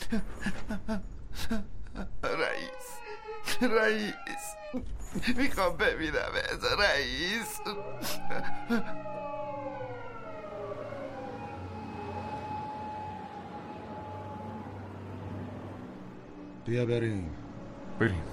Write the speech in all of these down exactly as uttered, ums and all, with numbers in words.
رئیس رئیس میخوام ببینم رئیس. بیا بریم. بریم.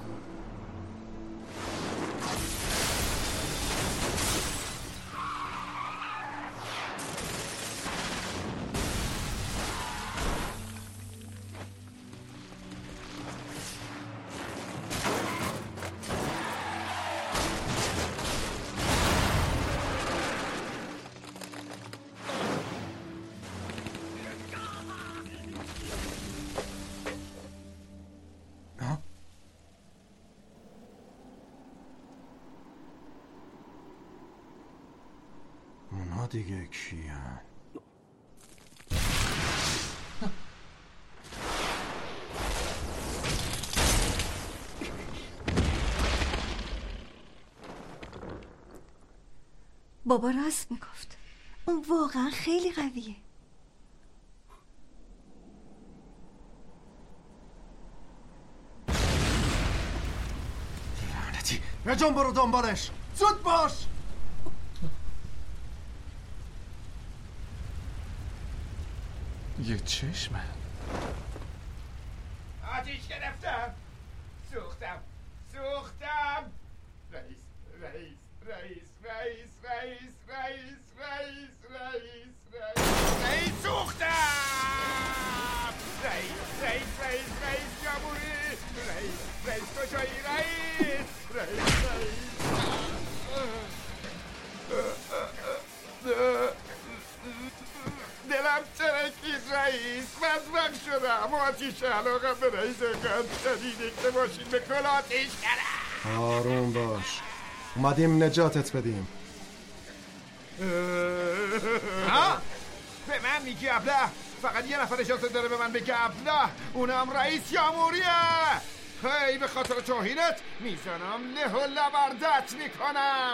اونا دیگه کیان؟ بابا راست میگفت، اون واقعا خیلی قویه. لعنتی، یا جان برو دنبالش، زود باش. یه چشمه. آتیش گرفتم، سوختم سوختم. رئیس رئیس رئیس رئیس رئیس رئیس رئیس رئیس رئیس رئیس سوختم. رئیس رئیس رئیس رئیس جمهوری. رئیس رئیس کجایی؟ رئیس رئیس رئیس دلم ترکید رئیس، بدبخت شدم. آتیش علاقم به رئیس قد شدیده که ماشین به کل آتیش کرد. آروم باش، اومدیم نجاتت بدیم. ها؟ به من میگی ابله؟ فقط یه نفر اجازه داره به من بگه ابله، اونم رئیس جمهوریه. هی به خاطر توهینت میزنم له و لبردت میکنم.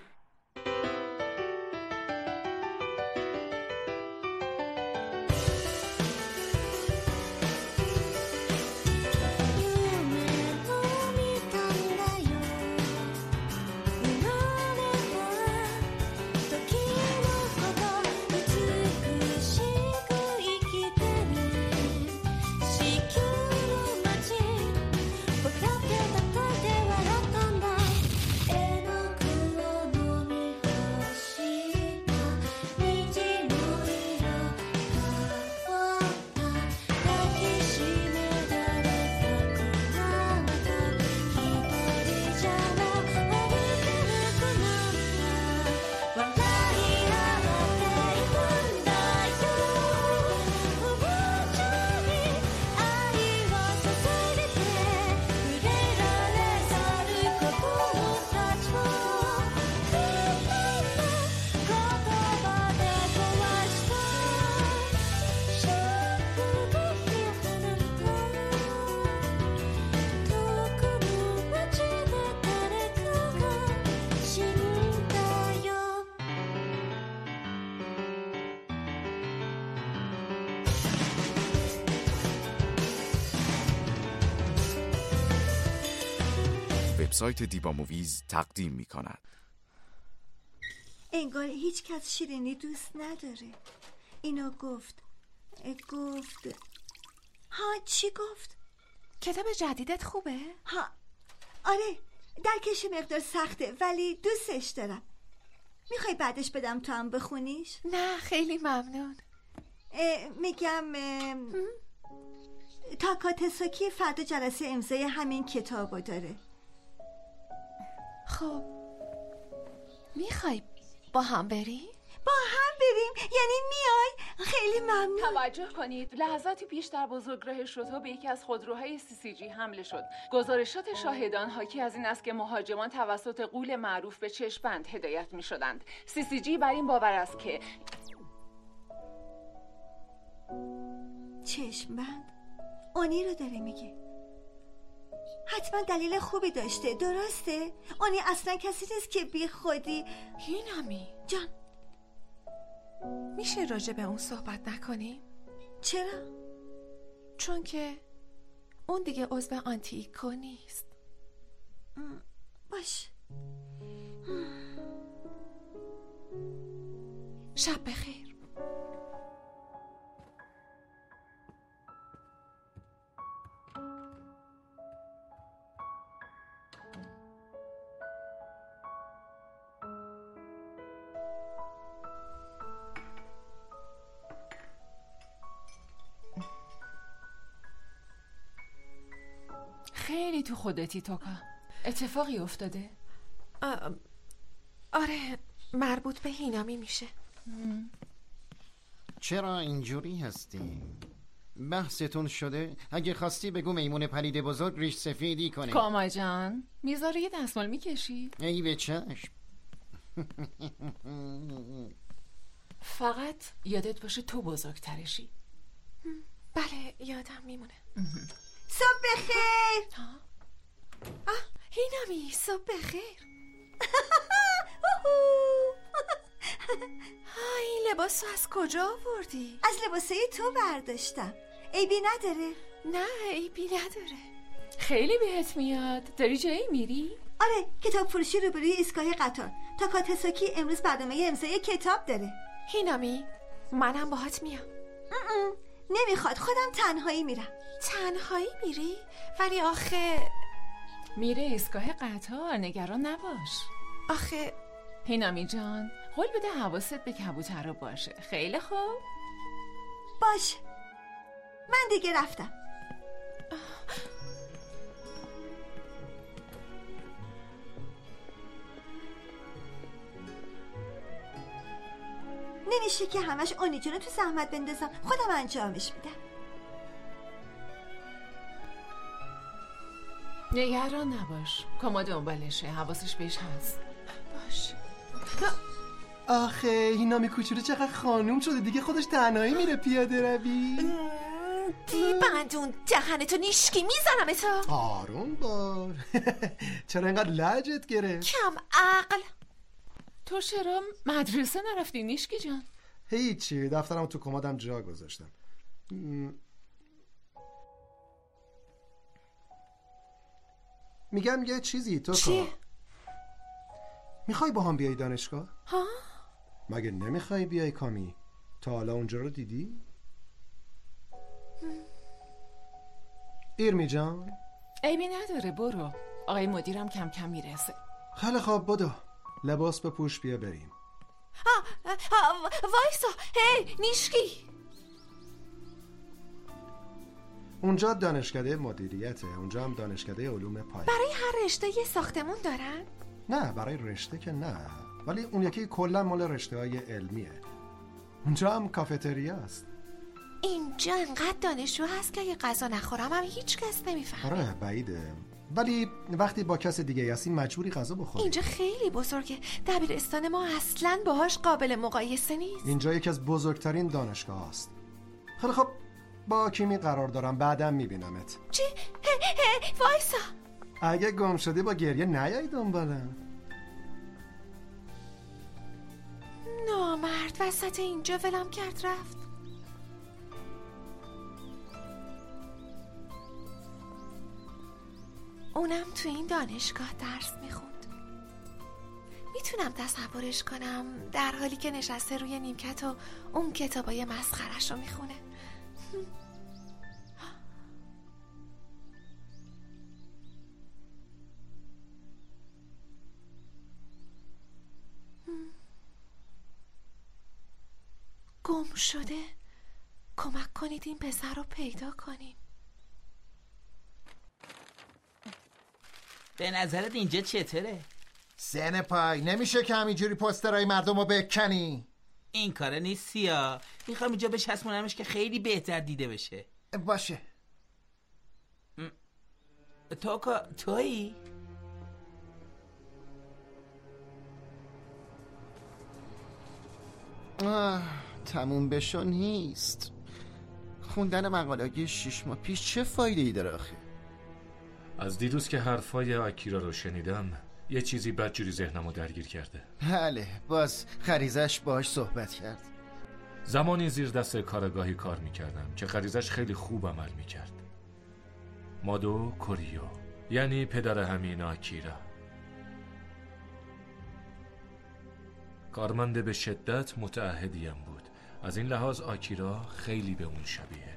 وبسایت دیبا موویز تقدیم می کند. انگار هیچ کس شیرینی دوست نداره. اینو گفت گفت ها چی گفت؟ کتاب جدیدت خوبه؟ ها آره، درکش مقدار سخته ولی دوستش دارم. میخوای بعدش بدم تو هم بخونیش؟ نه خیلی ممنون. میگم تاکاتسوکی فردا جلسه امضای همین کتابو داره. خب میخوای با هم بریم؟ با هم بریم؟ یعنی میای؟ خیلی ممنون. توجه کنید، لحظاتی پیش در بزرگراه شوتو به یکی از خودروهای سی سی جی حمله شد. گزارشات شاهدان حاکی از این است که مهاجمان توسط غول معروف به چشم‌بند هدایت می شدند. سی سی جی بر این باور است که چشم‌بند؟ اونی رو داره میگه. حتما دلیل خوبی داشته، درسته؟ اونی اصلا کسی نیست که بی خودی. هینامی جان، میشه راجع به اون صحبت نکنیم؟ چرا؟ چون که اون دیگه عضو آنتی ایکو نیست. باش. شب بخیر. خیلی تو خودتی توکا. اتفاقی افتاده؟ آره، مربوط به هینامی میشه. چرا اینجوری هستی؟ بحثتون شده؟ اگه خواستی بگو میمون پرید بزرگ ریش سفیدی کنه. کاما جان میذاره یه دستمال میکشی؟ ای به چشم. فقط یادت باشه تو بزرگترشی. بله یادم میمونه. صبح بخیر. آه هینامی صبح بخیر. های این لباسو از کجا آوردی؟ از لباسه تو برداشتم. عیبی نداره؟ نه عیبی نداره. خیلی بهت میاد. داری جایی میری؟ آره، کتاب فروشی روبروی ایستگاه قطار. تاکاتسوکی امروز برنامه امضای کتاب داره. هینامی منم باهات میام. نمیخواد، خودم تنهایی میرم. تنهایی میری؟ ولی آخه میره ایستگاه قطار، نگران نباش. آخه هینامی جان قول بده حواست به کبوترها باشه. خیلی خوب. باش، من دیگه رفتم. نمیشه که همش اونی جونو تو زحمت بندازم، خودم انجامش میدم. نگران نباش، کاما دنبالشه، حواسش بهش هست. باش. آخه هینامی کوچولو چقدر خانوم شده دیگه، خودش تنهایی میره پیاده روی. دی بندون دهنتو نیشکی میزنم تو. آروم باش. چرا اینقدر لجت گرفت؟ کم عقل. تو چرا مدرسه نرفتی نیشکی جان؟ هیچی، دفترم تو کمدم جا گذاشتم. میگم یه چیزی تو چی؟ میخوای با هم بیای دانشگاه؟ ها؟ مگه نمیخوای بیای کامی؟ تا حالا اونجا رو دیدی؟ ایرمی جان؟ عیبی نداره، برو. آقای مدیرم کم کم میرسه. خیلی خواب بدو، لباس بپوش بیا بریم. آه آه وایسا. هی نیشکی. اونجا دانشکده مدیریته، اونجا هم دانشکده علوم پایه. برای هر رشته یه ساختمون دارن؟ نه برای رشته که نه، ولی اون یکی کلا مال رشته های علمیه. اونجا هم کافتریا است. اینجا انقدر دانشجو هست که اگه غذا نخورم هم هیچ کس نمیفهمه. آره بعیده، ولی وقتی با کس دیگه هستی مجبوری غذا بخوری. اینجا خیلی بزرگه، دبیرستان ما اصلاً باهاش قابل مقایسه نیست. اینجا یکی از بزرگترین دانشگاه هست. خیلی خب با کیمی قرار دارم، بعدم میبینمت. چی؟ هی هی وایسا. اگه گم شدی با گریه نیای دنبالم. نامرد وسط اینجا ولم کرد رفت. اونم تو این دانشگاه درس میخوند. میتونم تصورش کنم در حالی که نشسته روی نیمکت و اون کتابای مسخرش رو میخونه. گم شده. کمک کنید این پسر رو پیدا کنیم. به نظرت اینجا چطوره؟ سن پای نمیشه که همینجوری پوسترهای مردم رو بکنی. این کاره نیستی ها. میخوام اینجا بچسبونمش که خیلی بهتر دیده بشه. باشه. تو که تویی؟ آه، تموم بشو نیست. خوندن مقاله‌ای شیش ماه پیش چه فایده ای داره آخه؟ از دیروز که حرفای آکیرا رو شنیدم یه چیزی بدجوری ذهنمو درگیر کرده. بله، باز خریزش باهاش صحبت کرد. زمانی زیر دست کارگاهی کار میکردم که غریزش خیلی خوب عمل میکرد. مادو کوریو، یعنی پدر همین آکیرا. کارمند به شدت متعهدیم بود. از این لحاظ آکیرا خیلی به اون شبیه.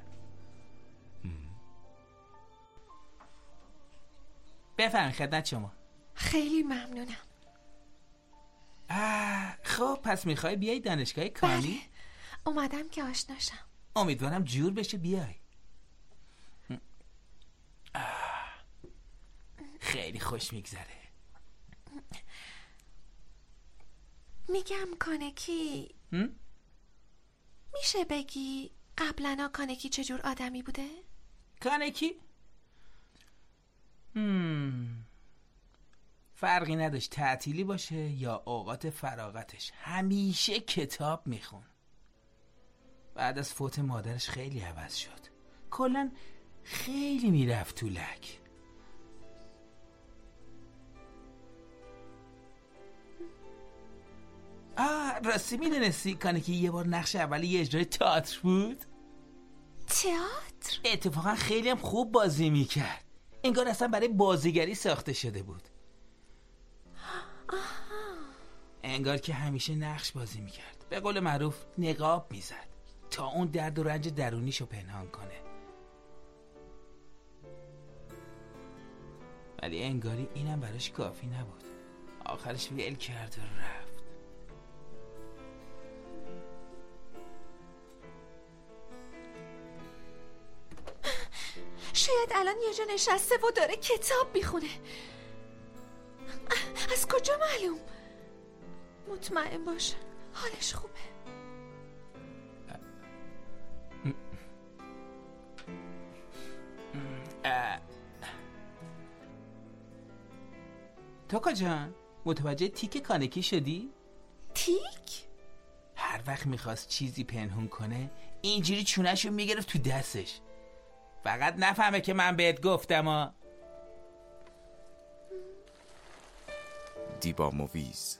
بفرمایید خدمت شما. خیلی ممنونم. آه خب پس میخوای بیای دانشگاه کانی؟ بله، اومدم که آشناشم. امیدوارم جور بشه بیای. خیلی خوش میگذره. میگم کانکی، میشه بگی قبلا کانکی چجور آدمی بوده؟ کانکی؟ هم. فرقی نداشت تعطیلی باشه یا اوقات فراغتش، همیشه کتاب میخون. بعد از فوت مادرش خیلی عوض شد. کلن خیلی میرفت تو لک. آه راستی میدونستی کانکی یه بار نقش اولی یه اجرای تئاتر بود؟ تئاتر؟ اتفاقا خیلی هم خوب بازی میکرد. انگار اصلا برای بازیگری ساخته شده بود. آها. انگار که همیشه نقش بازی میکرد. به قول معروف نقاب میزد تا اون درد و رنج درونیشو پنهان کنه. ولی انگاری اینم براش کافی نبود. آخرش ول کرد و رفت. شاید الان یه جا نشسته و داره کتاب میخونه. از کجا معلوم؟ مطمئن باش حالش خوبه. توکا جان متوجه تیک کانکی شدی؟ تیک؟ هر وقت میخواست چیزی پنهون کنه اینجوری چونهشو میگرفت تو دستش. فقط نفهمه که من بهت گفتم ها. دیبا موویز.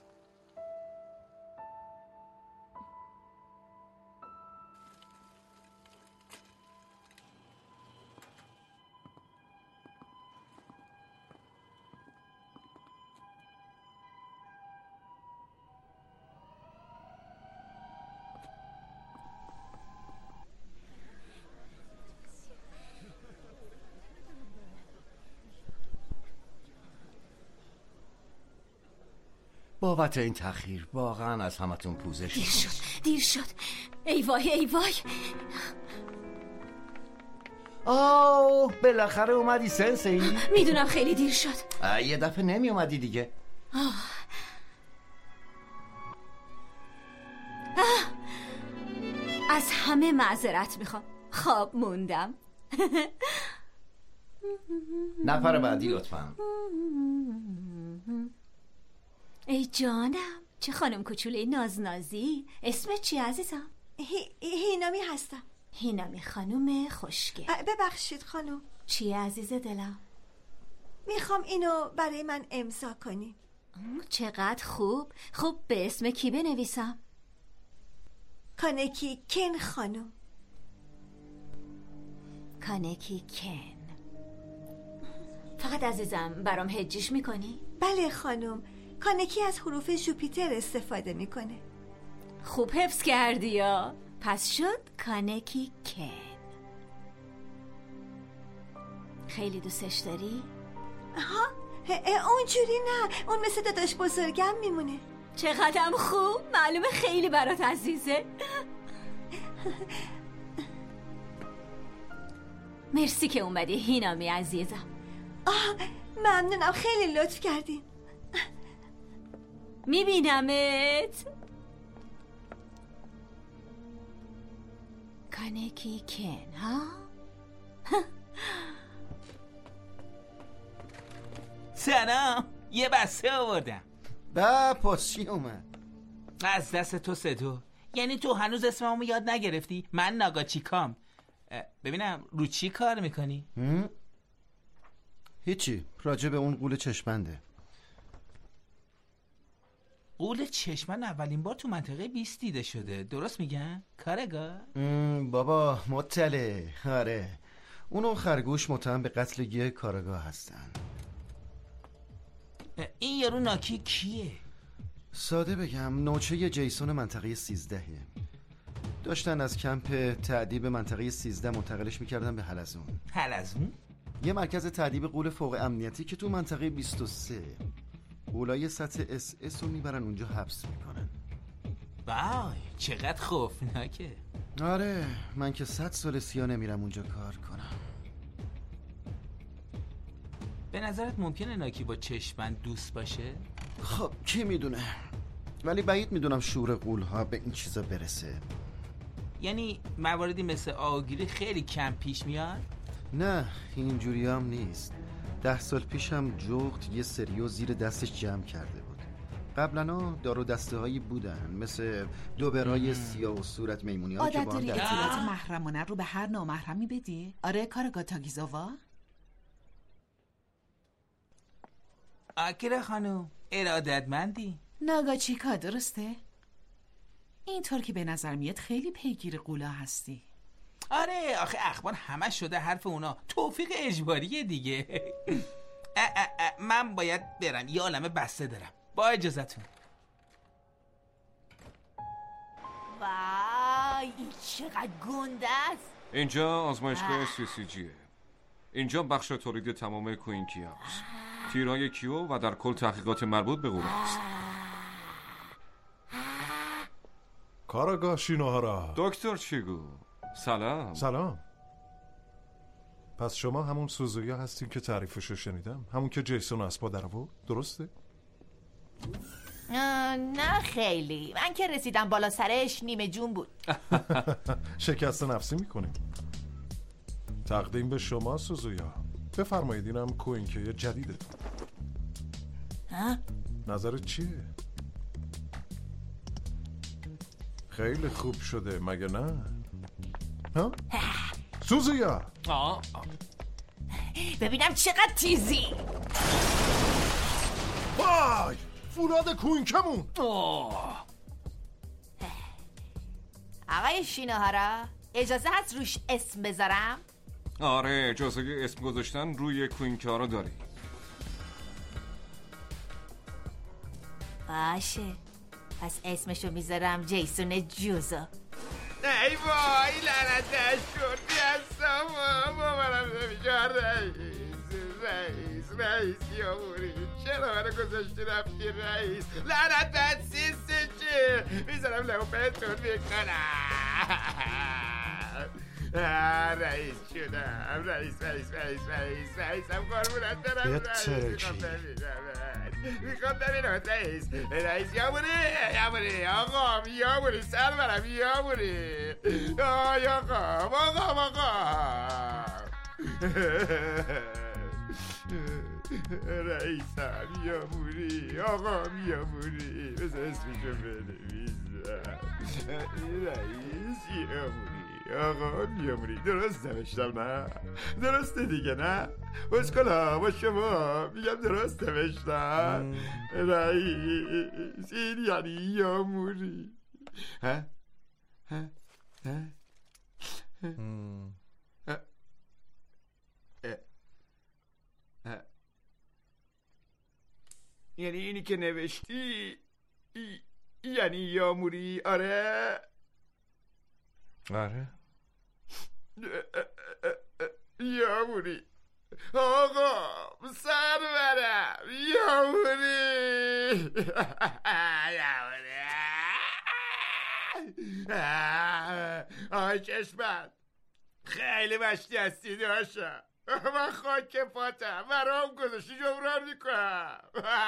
بابت این تأخیر واقعا از همتون پوزش. دیر شد دیر شد ای وای ای وای. آه بالاخره اومدی سنسی. میدونم خیلی دیر شد. یه دفعه نمی اومدی دیگه. آه. آه. از همه معذرت میخوام، خواب موندم. نفر بعدی لطفا. ای جانم چه خانم کوچوله نازنازی. اسمت چی عزیزم؟ هی... هینامی هستم. هینامی خانم خوشگل. ببخشید خانم. چیه عزیز دلم؟ میخوام اینو برای من امضا کنی. چقدر خوب. خوب به اسم کی بنویسم؟ کانکی کن خانم. کانکی کن. فقط عزیزم برام هجیش میکنی؟ بله خانم. کانکی از حروف جوپیتر استفاده میکنه. خوب حفظ کردی یا؟ پس شد کانکی کن. خیلی دوستش داری؟ ها اونجوری نه، اون مثل داداش بزرگم میمونه. چقدرم خوب. معلومه خیلی برات عزیزه. مرسی که اومدی هینامی عزیزم. آه ممنونم، خیلی لطف کردین. میبینمت. کانکی کن ها. سلام، یه بسته آوردم. با پس چی اومد؟ از دست تو سدو. یعنی تو هنوز اسممو یاد نگرفتی؟ من ناگاچیکام. ببینم رو چی کار میکنی؟ هیچی، راجع به اون قول چشمنده. غول چشمن اولین بار تو منطقه بیست دیده شده، درست میگن؟ کارگاه؟ بابا مطلع. آره اونو خرگوش متهم به قتل یه کارگاه هستن. این یارو ناکی کیه؟ ساده بگم نوچه جیسون منطقه سیزدهه. داشتن از کمپ تعذیب منطقه سیزده منتقلش میکردن به حلزون. حلزون؟ یه مرکز تعذیب غول فوق امنیتی که تو منطقه بیست و سه. غولای سطح اس اس رو میبرن اونجا حبس میکنن. وای چقدر خوفناکه. آره من که صد سال سیا نمیرم اونجا کار کنم. به نظرت ممکنه ناکی با چشمند دوست باشه؟ خب کی میدونه، ولی بعید میدونم شور غول‌ها به این چیزا برسه. یعنی مواردی مثل آگیری خیلی کم پیش میاد؟ نه اینجوری هم نیست. ده سال پیشم جغت یه سریو زیر دستش جمع کرده بود. قبلا دار و دسته هایی بودن مثل دوبرای سیاه و صورت میمونی ها که عادت با هم داری در- اطلاعات محرمانه رو به هر نامحرمی بدی؟ آره کارگاه تاگیزاوا؟ آکیرا خانوم ارادتمندی. ناگاچیکا درسته؟ اینطور که به نظر میاد خیلی پیگیر قولا هستی. آره آخه اخبار همه شده حرف اونا. توفیق اجباریه دیگه. اه اه اه من باید برم، یه عالمه بسته دارم. با اجازتون. وای این چقدر گنده است. اینجا آزمایشگاه سی سی جیه. اینجا بخش تولید تمام کوینکیا است. تیرهای کیو و در کل تحقیقات مربوط به غوله است. کاراگاه شینوهارا. دکتر چیگو سلام. سلام. پس شما همون سوزویا هستین که تعریفشو شنیدم، همون که جیسون اسپا در آورد، درسته؟ نه خیلی، من که رسیدم بالا سرش نیمه جون بود. شکست نفسی میکنیم. تقدیم به شما سوزویا. بفرمایید اینم کوینکی جدیده. ها؟ نظرت چیه؟ خیلی خوب شده مگه نه؟ ها؟ سوزویا ببینم چقدر تیزی. وای فولاد کوینکمون. آقای شینوهارا اجازه هست روش اسم بذارم؟ آره اجازه اسم گذاشتن روی کوینکا رو داری. باشه پس اسمشو میذارم جیسون جوزو. ای وای لعنتش شد بیستم باورم نمیشه. رئیس رئیس رئیس یاموری چرا منو گذاشتی رفتی رئیس؟ لعنت بد سیسته چه میذارم لبو بهتون میکنم. رئیس شدم رئیس رئیس رئیس رئیس رئیسم قربونت برم رئیس. میخوام ببینم میخوام ببینم رئیس رئیس یاموری یاموری آقام یاموری سرورم یاموری آی آقام آقام آقام رئیسم یاموری آقام یاموری بذار اسمشو بنویسم. رئیس یاموری آقا میاموری درست نوشتم نه؟ درسته دیگه نه؟ بسکلا با شما میگم درست نوشتم. رئیس این یعنی یاموری. ها؟ ها؟ ها؟ یعنی اینی که نوشتی یعنی یاموری؟ آره؟ آره یاموری آقا سرورم یاموری یاموری آی چشمت خیلی مشتی هستی داشتم. من خاک پاتم برام گذاشتی جبران میکنم.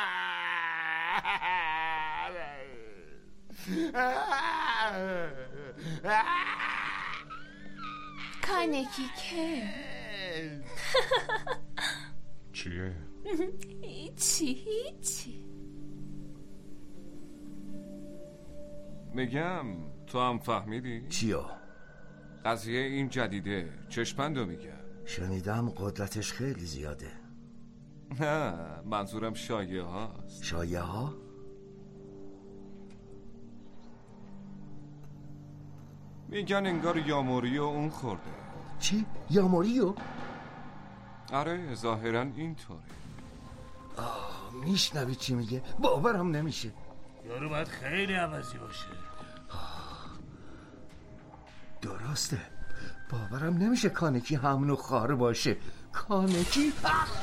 کانکی که چیه؟ هیچی هیچی. میگم تو هم فهمیدی؟ چیو؟ قضیه این جدیده چشمندو میگم. شنیدم قدرتش خیلی زیاده. نه منظورم شایعه هاست. شایعه ها؟ میگن انگار یاموریو اون خورده. چی؟ یاموریو؟ آره ظاهرا اینطوره. آه میشنوی چی میگه؟ باورم نمیشه. یارو باید خیلی عوضی باشه. درسته، باورم نمیشه کانکی همونو خار باشه. کانکی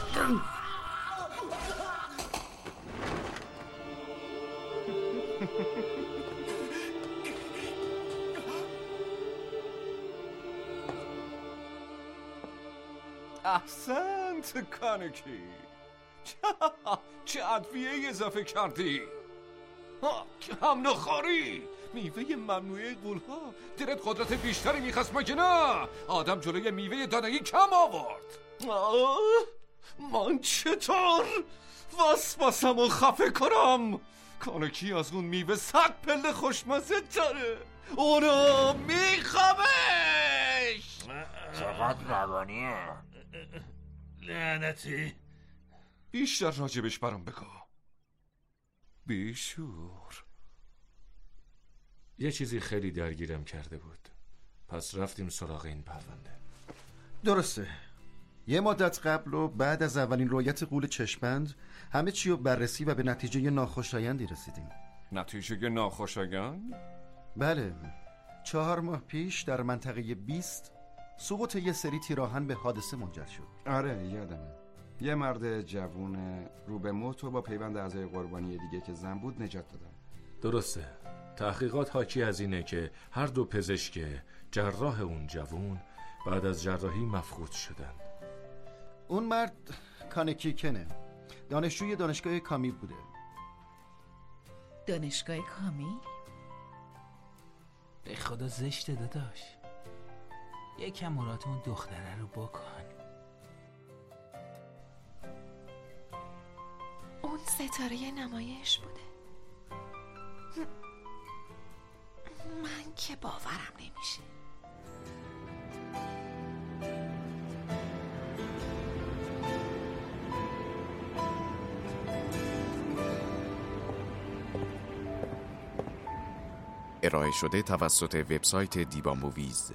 احسنت کانکی. چه ادویه اضافه کردی؟ هم نخاری میوه ممنوعه غول‌ها. دلت قدرت بیشتری میخواست مگه نه؟ آدم جلوی میوه دانایی کم آورد. من چطور وسواسم و خفه کنم؟ کانکی از اون میوه صد پله خوشمزه داره. اونو میخوامش. چقدر روانیه. لعنتی. بیشتر راجبش برام بگو. بیشور. یه چیزی خیلی درگیرم کرده بود، پس رفتیم سراغ این پرونده. درسته. یه مدت قبل و بعد از اولین رویت غول چشمند همه چی رو بررسی و به نتیجه ناخوشایندی رسیدیم. نتیجه ناخوشایند؟ بله، چهار ماه پیش در منطقه بیست سقوط یه سری تیراهن به حادثه منجر شد. آره یادمه. یه مرد جوون رو به موت و با پیوند اعضای قربانی دیگه که زن بود نجات دادن. درسته. تحقیقات حاکی از اینه که هر دو پزشک جراح اون جوون بعد از جراحی مفقود شدن. اون مرد کانکی کنه، دانشجوی دانشگاه کامی بوده. دانشگاه کامی؟ به خدا زشته داداش. یکم مرات اون دختره رو بکن. اون ستاره نمایش بوده. من که باورم نمیشه. ارائه شده توسط وبسایت دیبا موویز.